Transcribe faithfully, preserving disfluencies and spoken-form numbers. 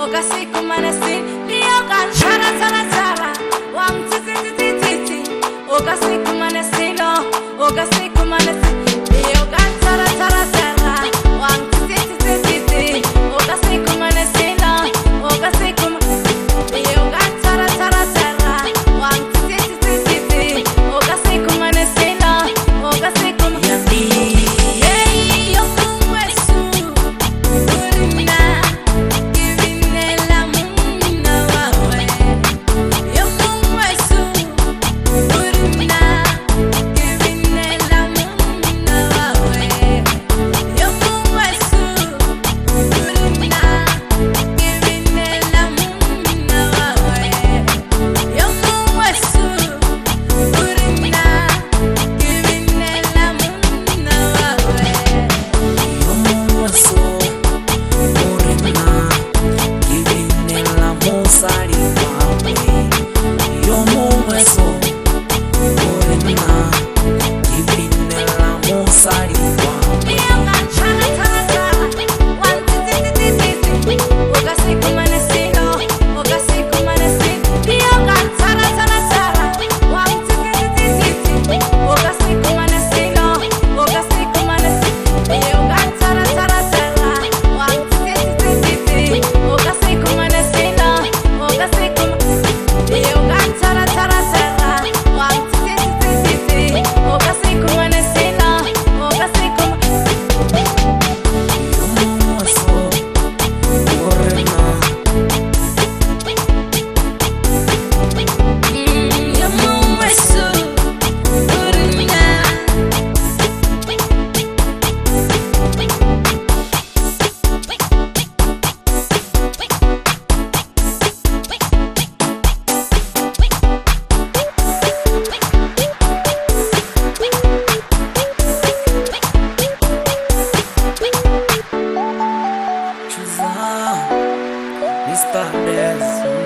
oga siku manasi Lioga chara chara chara Wang titi titi titi Oga siku manasi lo Oga siku manasi Lioga chara chara chara Wang titi titi titi Oga siku manasi lo Oga siku Lioga chara chara chara Wang titi titi titi Oga siku manasi lo Oga siku Mister Dance.